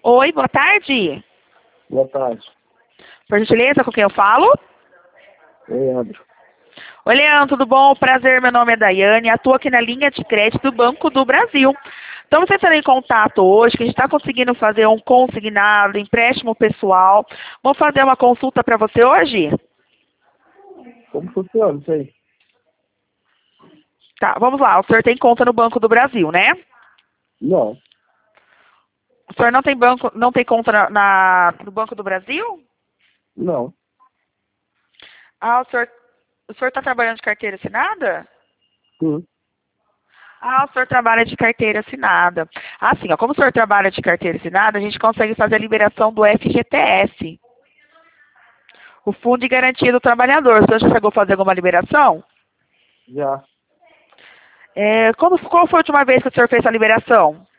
Oi, boa tarde. Boa tarde. Por gentileza, com quem eu falo? Leandro. Oi, Leandro, tudo bom? Prazer, meu nome é Daiane, atuo aqui na linha de crédito do Banco do Brasil. Estamos entrando em contato hoje, que a gente está conseguindo fazer um consignado, empréstimo pessoal. Vamos fazer uma consulta para você hoje? Como funciona isso aí? Tá, vamos lá. O senhor tem conta no Banco do Brasil, né? Não, O senhor não tem conta no Banco do Brasil? não. Ah, o senhor está trabalhando de carteira assinada? Sim. Ah, o senhor trabalha de carteira assinada. Assim, ó, como o senhor trabalha de carteira assinada, a gente consegue fazer a liberação do FGTS, o Fundo de Garantia do Trabalhador. O senhor já chegou a fazer alguma liberação? Já. Qual foi a última vez que o senhor fez a liberação?